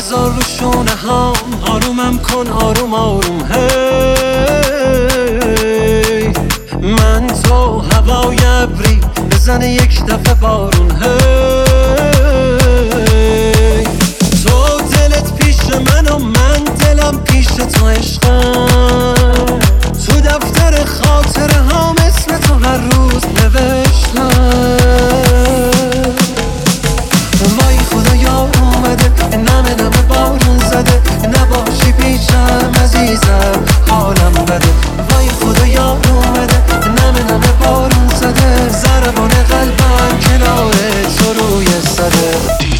بذار رو شونه ها، آرومم کن آروم آروم. هی من تو هوای ابری بزنه یک دفعه بارون. هی تو دلت پیش من و من دلم پیش تو عشقم. تو دفتر خاطره هام اسم تو هر روز نوشتم. وای خدا یار اومده، نمه نمه بارون زده، نباشی پیشم عزیزم حالم بده. وای خدا یار اومده، نمه نمه بارون زده، ضربان قلبم کنار تو روی صده.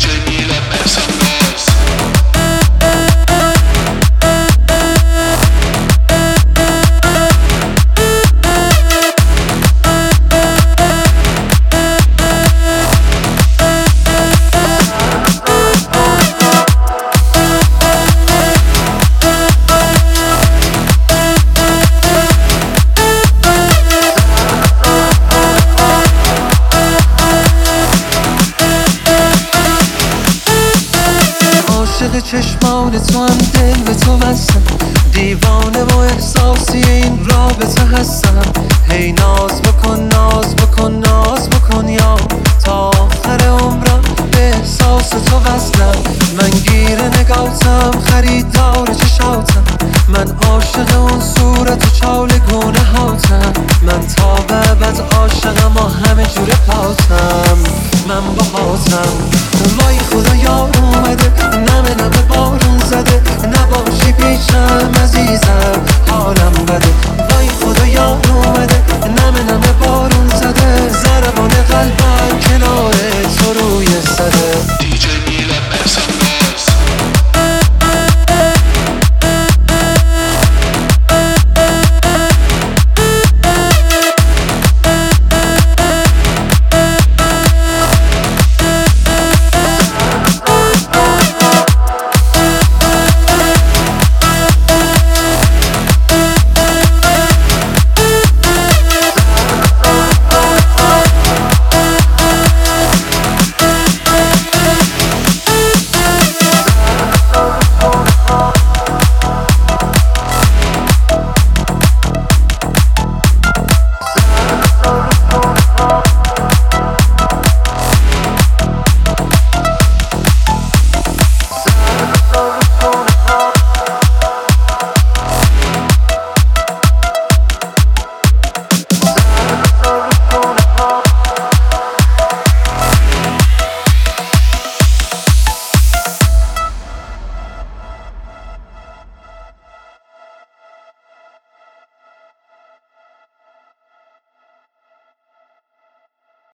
عاشق چشمان تو هم دل به تو بستم، دیوانه و احساسی این رابطه هستم. هی ناز بکن ناز بکن ناز بکن یا تا آخر عمرم به احساس تو وصلم. من گیر نگاهتم خریدار چشاتم، من عاشق اون صورت و چالگونه هاتم. من تا به ابد عاشقم و همه جوره پاتم، من باهاتم. وای خدا یار اومده، نمه نمه بارون زده، نباشی پیشم عزیزم حالم بده. وای خدا یار اومده، نمه نمه بارون زده، ضربان قلبم کنار تو روی صده. DJ Milan